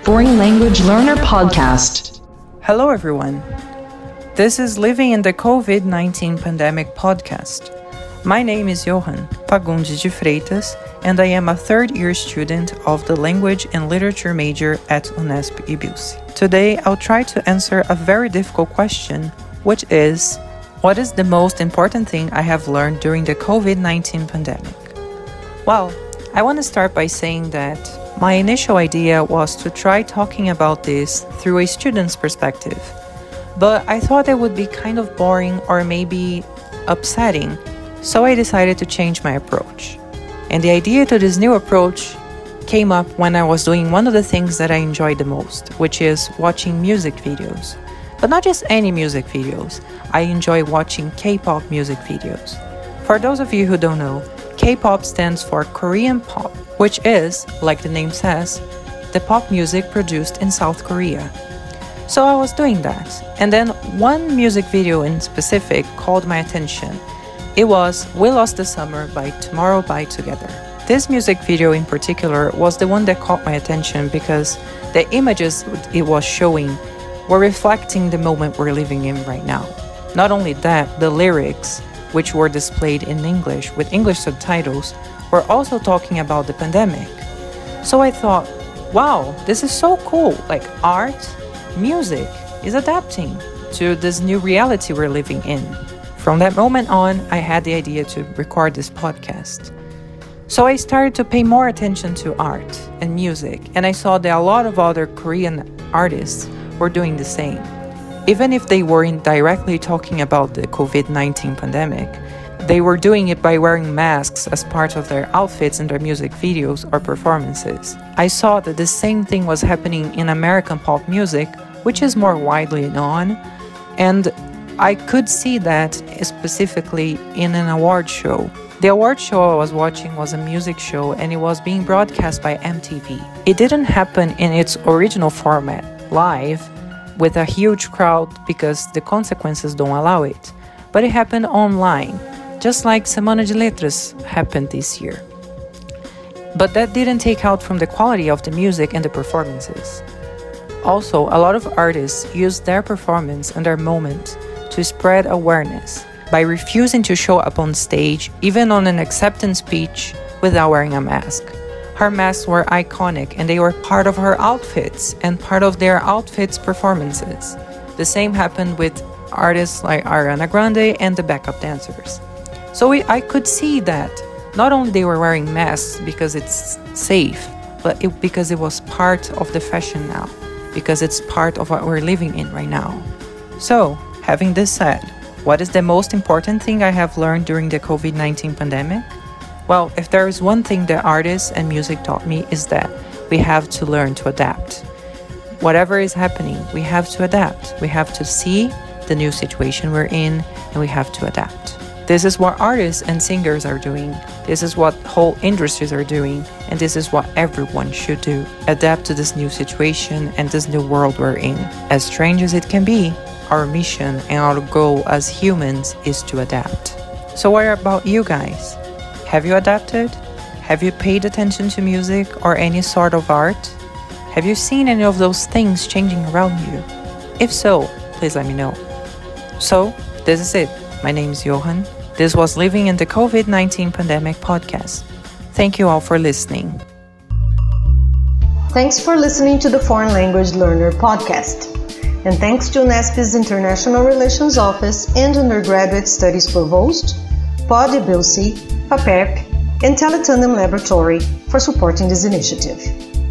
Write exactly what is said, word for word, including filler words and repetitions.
Foreign Language Learner Podcast. Hello everyone. This is Living in the COVID nineteen Pandemic podcast. My name is Johan Fagundes de Freitas, and I am a third-year student of the Language and Literature major at Unesp Ibiúce. Today, I'll try to answer a very difficult question, which is, what is the most important thing I have learned during the COVID nineteen pandemic? Well, I want to start by saying that my initial idea was to try talking about this through a student's perspective, but I thought it would be kind of boring or maybe upsetting, so I decided to change my approach. And the idea to this new approach came up when I was doing one of the things that I enjoy the most, which is watching music videos. But not just any music videos, I enjoy watching K-pop music videos. For those of you who don't know, K-pop stands for Korean pop, which is, like the name says, the pop music produced in South Korea. So I was doing that, and then one music video in specific called my attention. It was We Lost the Summer by Tomorrow By Together. This music video in particular was the one that caught my attention because the images it was showing were reflecting the moment we're living in right now. Not only that, the lyrics, which were displayed in English with English subtitles, were also talking about the pandemic. So I thought, wow, this is so cool. Like art, music is adapting to this new reality we're living in. From that moment on, I had the idea to record this podcast. So I started to pay more attention to art and music, and I saw that a lot of other Korean artists were doing the same. Even if they weren't directly talking about the COVID nineteen pandemic, they were doing it by wearing masks as part of their outfits in their music videos or performances. I saw that the same thing was happening in American pop music, which is more widely known, and I could see that specifically in an award show. The award show I was watching was a music show, and it was being broadcast by M T V. It didn't happen in its original format, live, with a huge crowd because the consequences don't allow it, but it happened online, just like Semana de Letras happened this year. But that didn't take out from the quality of the music and the performances. Also, a lot of artists used their performance and their moment to spread awareness by refusing to show up on stage, even on an acceptance speech, without wearing a mask. Her masks were iconic and they were part of her outfits and part of their outfits' performances. The same happened with artists like Ariana Grande and the backup dancers. So we, I could see that not only they were wearing masks because it's safe, but it, because it was part of the fashion now, because it's part of what we're living in right now. So, having this said, what is the most important thing I have learned during the COVID nineteen pandemic? Well, if there is one thing that artists and music taught me is that we have to learn to adapt. Whatever is happening, we have to adapt. We have to see the new situation we're in, and we have to adapt. This is what artists and singers are doing. This is what whole industries are doing, and this is what everyone should do. Adapt to this new situation and this new world we're in. As strange as it can be, our mission and our goal as humans is to adapt. So what about you guys? Have you adapted? Have you paid attention to music or any sort of art? Have you seen any of those things changing around you? If so, please let me know. So, this is it. My name is Johan. This was Living in the COVID nineteen Pandemic podcast. Thank you all for listening. Thanks for listening to the Foreign Language Learner podcast. And thanks to Unesp's International Relations Office and Undergraduate Studies Provost, P O D Ibiúce, PAPERP, and Teletandem Laboratory for supporting this initiative.